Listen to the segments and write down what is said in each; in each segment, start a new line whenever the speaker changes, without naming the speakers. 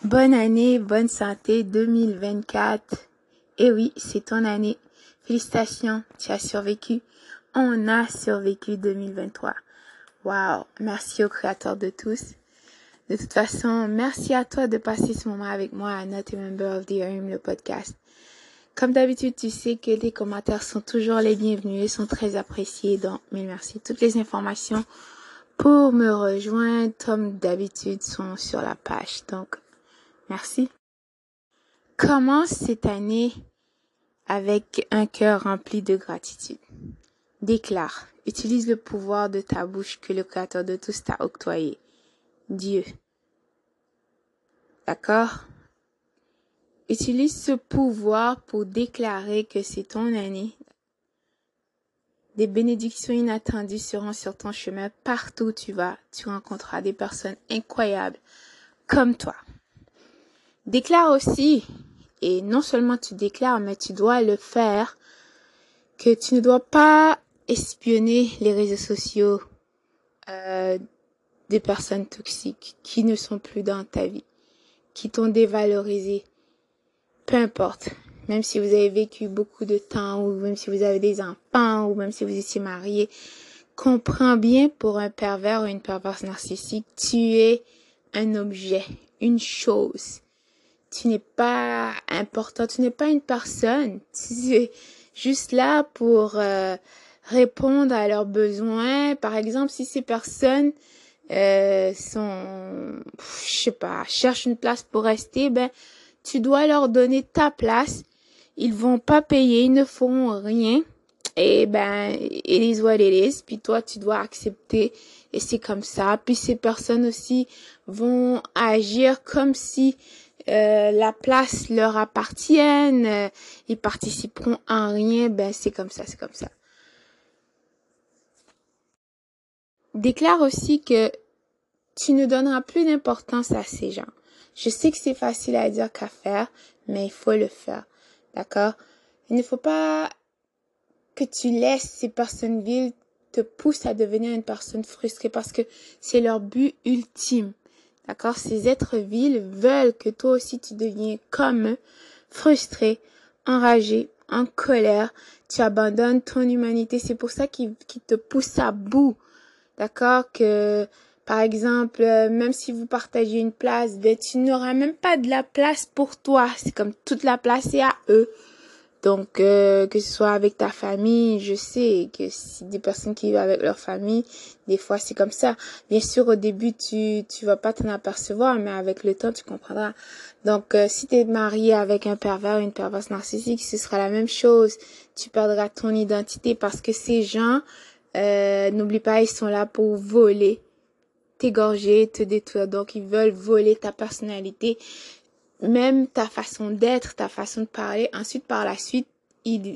Bonne année, bonne santé 2024. Et oui, c'est ton année. Félicitations, tu as survécu. On a survécu 2023. Wow, merci au Créateur de tous. De toute façon, merci à toi de passer ce moment avec moi à Not a Member of the Room, le podcast. Comme d'habitude, tu sais que les commentaires sont toujours les bienvenus et sont très appréciés. Donc, mille merci. Toutes les informations pour me rejoindre, comme d'habitude, sont sur la page. Donc, merci. Commence cette année avec un cœur rempli de gratitude. Déclare. Utilise le pouvoir de ta bouche que le Créateur de tous t'a octroyé. Dieu. D'accord? Utilise ce pouvoir pour déclarer que c'est ton année. Des bénédictions inattendues seront sur ton chemin. Partout où tu vas, tu rencontreras des personnes incroyables comme toi. Déclare aussi, et non seulement tu déclares, mais tu dois le faire, que tu ne dois pas espionner les réseaux sociaux des personnes toxiques qui ne sont plus dans ta vie, qui t'ont dévalorisé. Peu importe, même si vous avez vécu beaucoup de temps, ou même si vous avez des enfants, ou même si vous étiez marié, comprends bien, pour un pervers ou une perverse narcissique, tu es un objet, une chose. Tu n'es pas important, tu n'es pas une personne. Tu es juste là pour répondre à leurs besoins. Par exemple, si ces personnes cherchent une place pour rester, tu dois leur donner ta place. Ils vont pas payer, ils ne feront rien. Et it is what it is. Puis toi, tu dois accepter. Et c'est comme ça. Puis ces personnes aussi vont agir comme si la place leur appartienne. Ils participeront en rien. C'est comme ça, c'est comme ça. Déclare aussi que tu ne donneras plus d'importance à ces gens. Je sais que c'est facile à dire qu'à faire, mais il faut le faire. D'accord? Il ne faut pas que tu laisses ces personnes viles te pousser à devenir une personne frustrée parce que c'est leur but ultime. D'accord? Ces êtres vils veulent que toi aussi tu deviens comme eux, frustré, enragé, en colère. Tu abandonnes ton humanité. C'est pour ça qu'ils te poussent à bout. D'accord? Que, par exemple, même si vous partagez une place, tu n'auras même pas de la place pour toi. C'est comme toute la place est à eux. Donc, que ce soit avec ta famille, je sais que si des personnes qui vivent avec leur famille, des fois c'est comme ça. Bien sûr, au début, tu vas pas t'en apercevoir, mais avec le temps, tu comprendras. Donc, si tu es marié avec un pervers ou une perverse narcissique, ce sera la même chose. Tu perdras ton identité parce que ces gens, n'oublie pas, ils sont là pour voler, t'égorger, te détruire. Donc, ils veulent voler ta personnalité, même ta façon d'être, ta façon de parler. Ensuite, par la suite, ils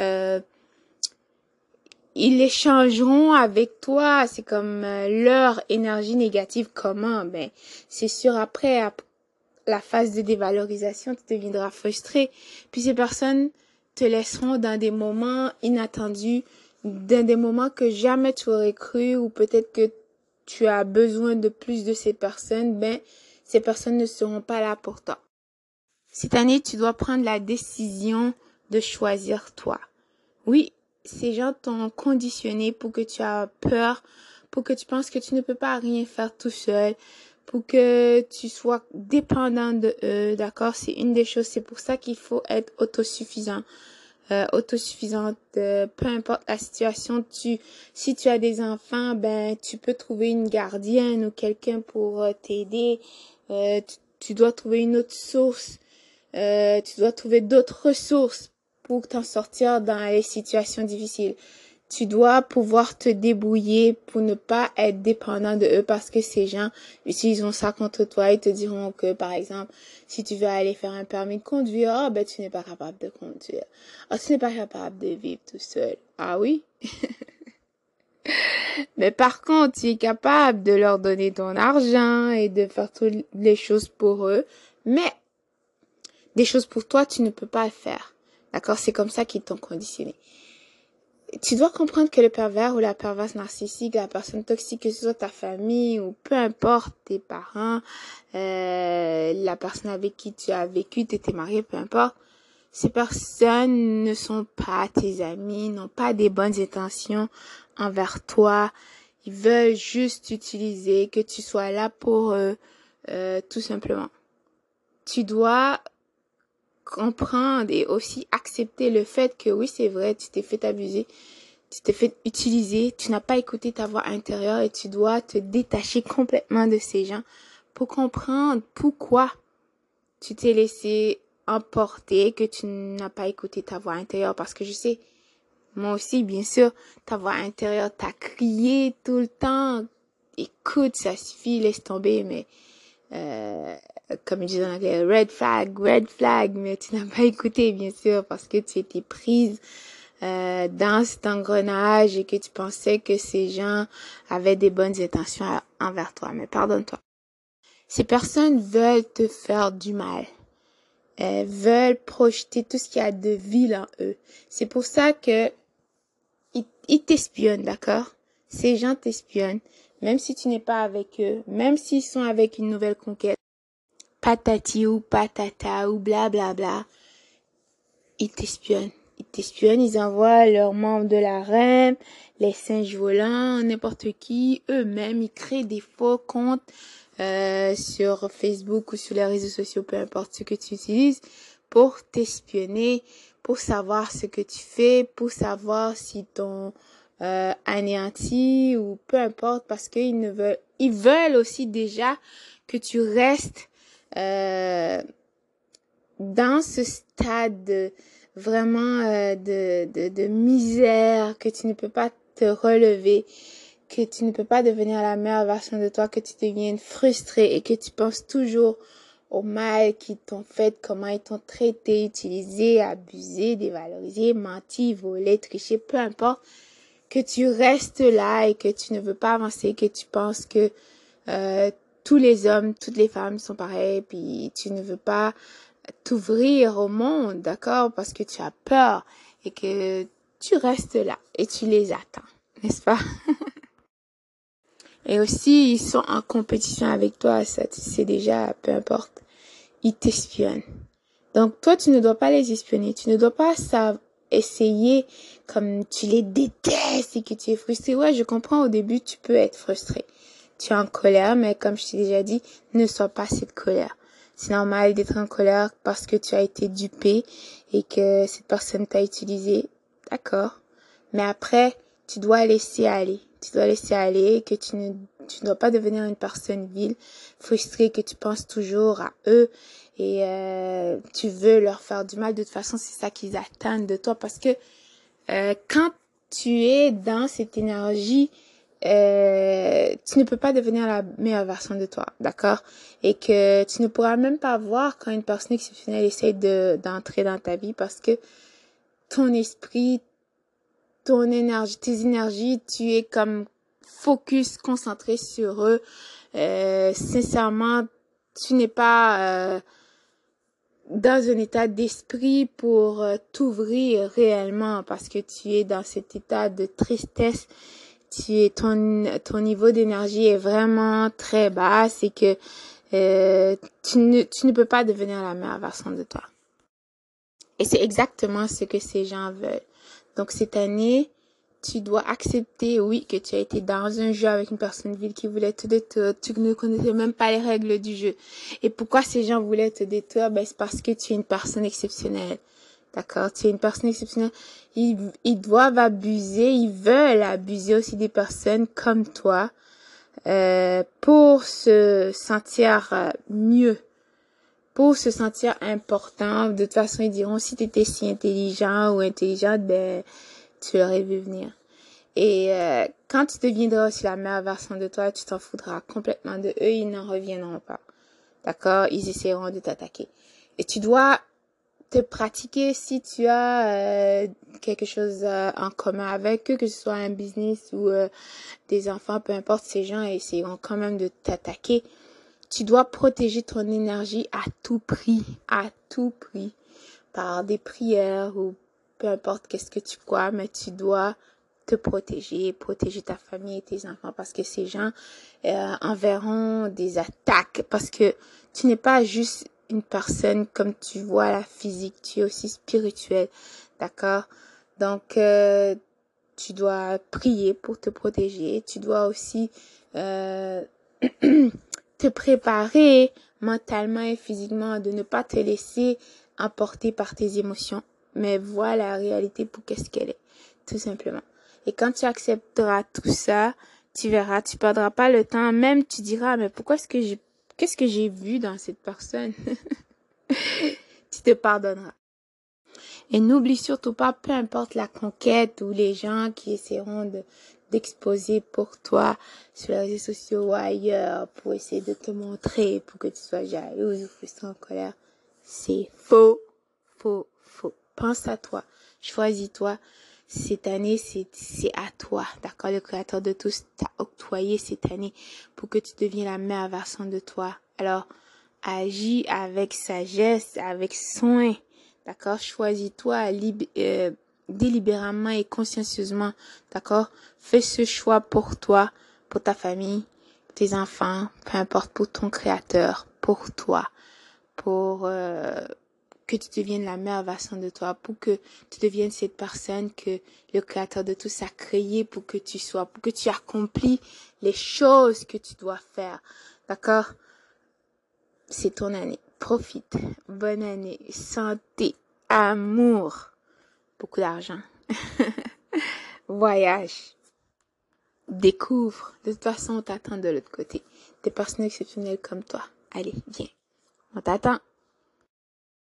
échangeront avec toi. C'est comme leur énergie négative. Comment? C'est sûr, après la phase de dévalorisation, tu deviendras frustré. Puis ces personnes te laisseront dans des moments inattendus, dans des moments que jamais tu aurais cru, ou peut-être que tu as besoin de plus de ces personnes. Ces personnes ne seront pas là pour toi. Cette année, tu dois prendre la décision de choisir toi. Oui, ces gens t'ont conditionné pour que tu aies peur, pour que tu penses que tu ne peux pas rien faire tout seul, pour que tu sois dépendant de eux, d'accord? C'est une des choses, c'est pour ça qu'il faut être autosuffisant. Autosuffisante, peu importe la situation, si tu as des enfants, tu peux trouver une gardienne ou quelqu'un pour t'aider. Tu dois trouver une autre source. Tu dois trouver d'autres ressources pour t'en sortir dans les situations difficiles. Tu dois pouvoir te débrouiller pour ne pas être dépendant de eux parce que ces gens utiliseront ça contre toi. Ils te diront que, par exemple, si tu veux aller faire un permis de conduire, tu n'es pas capable de conduire. Tu n'es pas capable de vivre tout seul. Ah oui? Mais par contre, tu es capable de leur donner ton argent et de faire toutes les choses pour eux. Mais des choses pour toi, tu ne peux pas le faire. D'accord? C'est comme ça qu'ils t'ont conditionné. tu dois comprendre que le pervers ou la perverse narcissique, la personne toxique, que ce soit ta famille ou peu importe, tes parents, la personne avec qui tu as vécu, tu étais marié, peu importe, ces personnes ne sont pas tes amis, n'ont pas des bonnes intentions envers toi. Ils veulent juste utiliser, que tu sois là pour eux, tout simplement. Tu dois comprendre et aussi accepter le fait que oui, c'est vrai, tu t'es fait abuser, tu t'es fait utiliser, tu n'as pas écouté ta voix intérieure et tu dois te détacher complètement de ces gens pour comprendre pourquoi tu t'es laissé emporter, que tu n'as pas écouté ta voix intérieure. Parce que je sais, moi aussi, bien sûr, ta voix intérieure t'a crié tout le temps. Écoute, ça suffit, laisse tomber, mais comme ils disent en anglais, red flag, mais tu n'as pas écouté, bien sûr, parce que tu étais prise dans cet engrenage et que tu pensais que ces gens avaient des bonnes intentions envers toi. Mais pardonne-toi. Ces personnes veulent te faire du mal. Elles veulent projeter tout ce qu'il y a de vil en eux. C'est pour ça que ils t'espionnent, d'accord? Ces gens t'espionnent, même si tu n'es pas avec eux, même s'ils sont avec une nouvelle conquête, patati ou patata ou blablabla, bla bla, ils t'espionnent. Ils t'espionnent, ils envoient leurs membres de la reine, les singes volants, n'importe qui, eux-mêmes, ils créent des faux comptes sur Facebook ou sur les réseaux sociaux, peu importe ce que tu utilises, pour t'espionner, pour savoir ce que tu fais, pour savoir si ton anéanti ou peu importe, parce qu'ils ils veulent aussi déjà que tu restes dans ce stade vraiment de misère, que tu ne peux pas te relever, que tu ne peux pas devenir la meilleure version de toi, que tu deviennes frustré et que tu penses toujours au mal qu'ils t'ont fait, comment ils t'ont traité, utilisé, abusé, dévalorisé, menti, volé, triché, peu importe, que tu restes là et que tu ne veux pas avancer, que tu penses que tous les hommes, toutes les femmes sont pareils, puis tu ne veux pas t'ouvrir au monde, d'accord, parce que tu as peur et que tu restes là et tu les attends, n'est-ce pas? Et aussi, ils sont en compétition avec toi, ça tu sais déjà, peu importe, ils t'espionnent. Donc toi, tu ne dois pas les espionner, tu ne dois pas essayer comme tu les détestes et que tu es frustré. Ouais, je comprends, au début, tu peux être frustré. Tu es en colère, mais comme je t'ai déjà dit, ne sois pas cette colère. C'est normal d'être en colère parce que tu as été dupé et que cette personne t'a utilisé. D'accord. Mais après, tu dois laisser aller. Tu dois laisser aller, que tu ne dois pas devenir une personne vile, frustrée, que tu penses toujours à eux et tu veux leur faire du mal. De toute façon, c'est ça qu'ils attendent de toi parce que quand tu es dans cette énergie, tu ne peux pas devenir la meilleure version de toi, d'accord? Et que tu ne pourras même pas voir quand une personne exceptionnelle essaie d'entrer dans ta vie parce que ton esprit, ton énergie, tes énergies, tu es comme focus, concentré sur eux. Sincèrement, tu n'es pas dans un état d'esprit pour t'ouvrir réellement parce que tu es dans cet état de tristesse. Ton niveau d'énergie est vraiment très bas et que tu ne peux pas devenir la meilleure version de toi. Et c'est exactement ce que ces gens veulent. Donc cette année, tu dois accepter, oui, que tu as été dans un jeu avec une personne vile qui voulait te détruire. Tu ne connaissais même pas les règles du jeu. Et pourquoi ces gens voulaient te détruire? Ben, c'est parce que tu es une personne exceptionnelle. D'accord? Tu es une personne exceptionnelle. Ils doivent abuser, ils veulent abuser aussi des personnes comme toi pour se sentir mieux, pour se sentir important. De toute façon, ils diront, si tu étais si intelligent ou intelligente, ben, tu l'aurais vu venir. Et quand tu deviendras aussi la meilleure version de toi, tu t'en foudras complètement de eux, ils n'en reviendront pas. D'accord? Ils essaieront de t'attaquer. Et tu dois te pratiquer si tu as quelque chose en commun avec eux, que ce soit un business ou des enfants, peu importe, ces gens essaieront quand même de t'attaquer. Tu dois protéger ton énergie à tout prix, par des prières ou peu importe qu'est-ce que tu crois, mais tu dois te protéger, protéger ta famille et tes enfants parce que ces gens enverront des attaques parce que tu n'es pas juste une personne comme tu vois la physique, tu es aussi spirituel, d'accord? Donc, tu dois prier pour te protéger, tu dois aussi te préparer mentalement et physiquement de ne pas te laisser emporter par tes émotions, mais vois la réalité pour qu'est-ce qu'elle est, tout simplement. Et quand tu accepteras tout ça, tu verras, tu perdras pas le temps, même tu diras, mais qu'est-ce que j'ai vu dans cette personne? Tu te pardonneras. Et n'oublie surtout pas, peu importe la conquête ou les gens qui essaieront d'exposer pour toi sur les réseaux sociaux ou ailleurs pour essayer de te montrer, pour que tu sois jalouse ou frustrée en colère. C'est faux, faux, faux. Pense à toi. Choisis-toi. Cette année, c'est à toi. D'accord? Le Créateur de tous t'a octroyé cette année pour que tu deviennes la meilleure version de toi. Alors, agis avec sagesse, avec soin. D'accord? Choisis-toi délibérément et consciencieusement. D'accord? Fais ce choix pour toi, pour ta famille, tes enfants, peu importe, pour ton créateur, pour toi, pour que tu deviennes la meilleure version de toi, pour que tu deviennes cette personne que le créateur de tout a créé pour que tu sois, pour que tu accomplis les choses que tu dois faire. D'accord? C'est ton année. Profite. Bonne année. Santé. Amour. Beaucoup d'argent. Voyage. Découvre. De toute façon, on t'attend de l'autre côté. Des personnes exceptionnelles comme toi. Allez, viens. On t'attend.